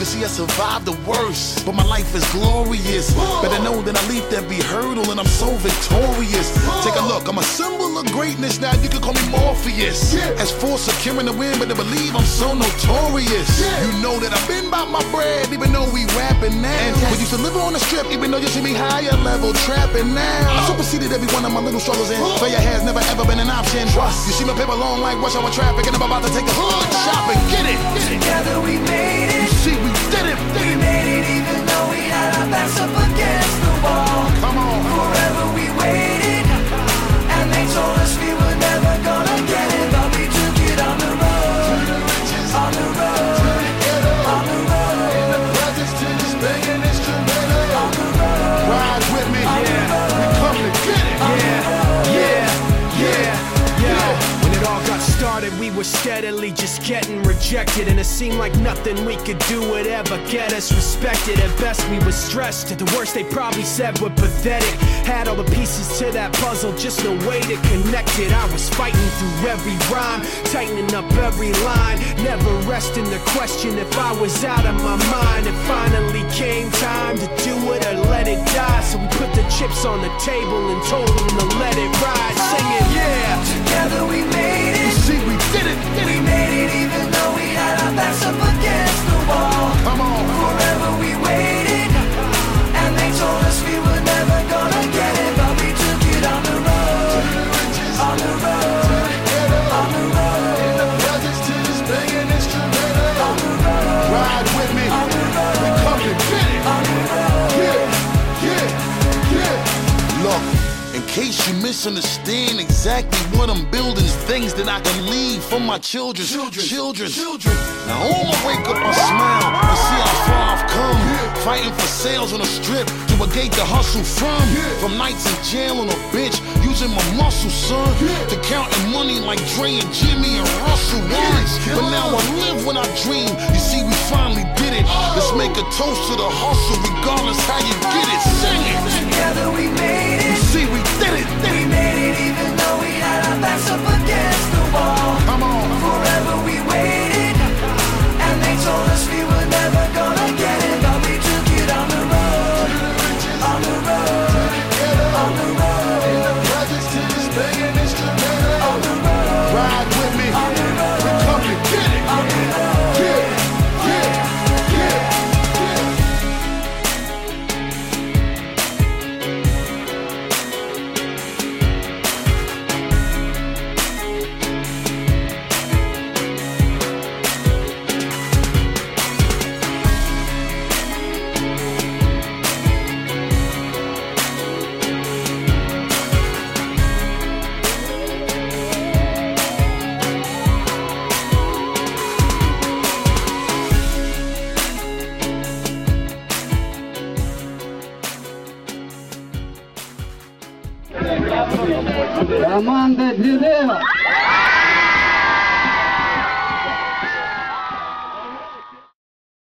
Cause see, I survived the worst, but my life is glorious. Better know that I leaped every hurdle and I'm so victorious. Take a look, I'm a symbol of greatness. Now you can call me Morpheus. As for securing the win, but to believe I'm so notorious. You know that I've been about my bread, even though we rapping now. We used to live on the strip, even though you see me higher level trapping now. I superseded every one of my little struggles, and failure has never ever been an option. Trust. You see my paper long like rush hour traffic, and I'm about to take a hood shopping. Get it. Together we made it. You see, we did it. We made it even though we had our backs up against the wall. Come on. Forever we waited, and they told us we were never gonna get it, but we took it on the road, on the road, on the road. In the presence to this banging instrumental. On the road. Ride with me. We come to get it. When it all got started, we were steadily just getting rejected, and it seemed like nothing we could do would ever get us respected. At best we were stressed, at the worst they probably said we're pathetic. Had all the pieces to that puzzle, just no way to connect it. I was fighting through every rhyme, tightening up every line, never resting to question if I was out of my mind. It finally came time to do it or let it die, so we put the chips on the table and told them to let it ride, singing Together we made it. You see, we did it. We made it even though we had our backs up against the wall. Come on. Forever we waited, and they told us we were never gonna get it, but we took it on the road, on the road, on the road. In the presence to this banging instrumental. On the road. Ride with me. On the road. We come to get it. On the road. Look, in case you misunderstand exactly what I'm building, things that I can leave for my children. Now on my wake up, I smile to see how far I've come. Fighting for sales on the strip to a gate to hustle from nights in jail on a bench, using my muscle, son, to counting money like Dre and Jimmy and Russell once. But now I live when I dream. You see, we finally did it. Let's make a toast to the hustle, regardless how you get it. Sing it. Together we made it. You see, we did it. We made it even though we had our backs up against the wall. Come on. Forever we waited, and they told us we were never gonna get it, but we took it on the road, on the road, on the road. In the presence to this banging instrumental. On the road. Ride with me. On the road. We come to get it. On the road. Команда «Дедео».